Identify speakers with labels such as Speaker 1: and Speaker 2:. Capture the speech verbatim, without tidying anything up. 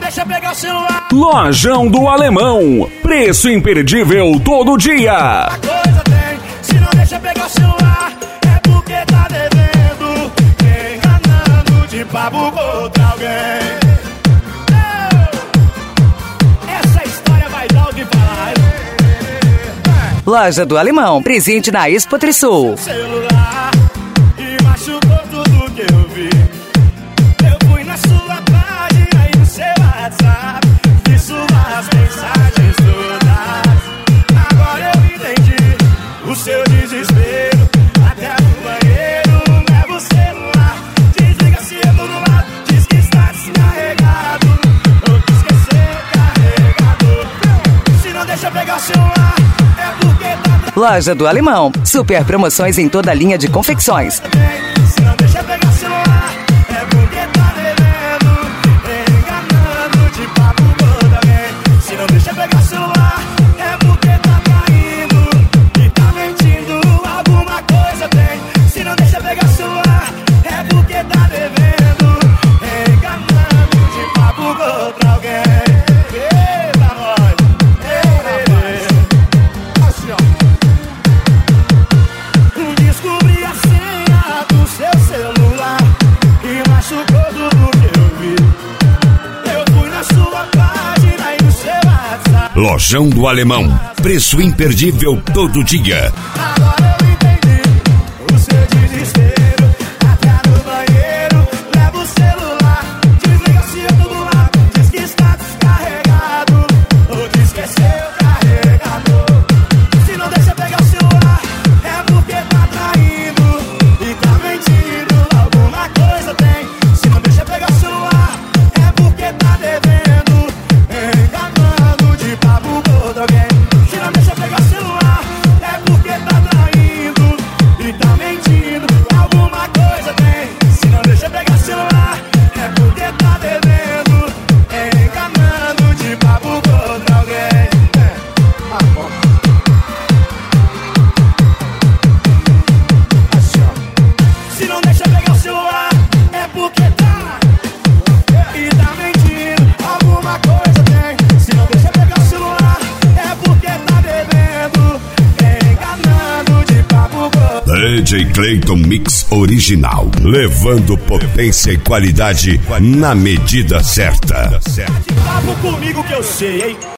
Speaker 1: deixa pegar o celular.
Speaker 2: Lojão do Alemão, preço imperdível todo dia.
Speaker 1: A coisa tem, se não deixa pegar o celular, é porque tá devendo, enganando de papo com outra alguém. Essa história vai dar o que falar.
Speaker 3: Loja do Alemão, presente na Expo Trisul.
Speaker 1: Celular e machucou tudo que eu vi. Eu fui na sua página e no seu WhatsApp, vi suas mensagens todas. Agora eu entendi o seu desespero. Até no banheiro leva o celular, desliga se eu tô no lado, diz que está descarregado, ou que esqueceu o carregador. Se não deixa pegar o celular, é porque tá.
Speaker 3: Loja do Alemão, super promoções em toda a linha de confecções.
Speaker 1: Se não deixa pegar o celular, é porque tá devendo, enganando de papo com alguém. Se não deixa pegar o celular, é porque tá traindo e tá mentindo, alguma coisa tem. Se não deixa pegar o celular, é porque tá devendo, enganando de papo com outra alguém. Eita, nós! Assim, ó. Descobri a senha do seu celular e machucou tudo que eu vi. Eu fui na sua página e no seu WhatsApp.
Speaker 2: Lojão do Alemão, preço imperdível todo dia.
Speaker 1: Agora eu entendi o seu desespero. Até no banheiro leva o celular, desliga se eu tô do lado, diz que está descarregado, ou que esqueceu o carregador. Se não deixa pegar o celular, é porque tá traindo e tá mentindo, alguma coisa tem. Se não deixa pegar o celular, é porque tá devendo, enganando de papo com outro alguém. Se não deixa pegar o celular, é porque tá traindo e tá mentindo, alguma coisa tem. Se não deixa pegar o celular, é porque tá devendo, enganando de papo com outro alguém. Ah, bom. Se não deixa pegar o celular, é porque tá e tá mentindo, alguma coisa tem. Se não deixa pegar o celular, é porque tá devendo, enganando de papo com.
Speaker 2: D J Clayton Mix Original, levando potência e qualidade na medida certa.
Speaker 1: Papo comigo que eu sei, hein?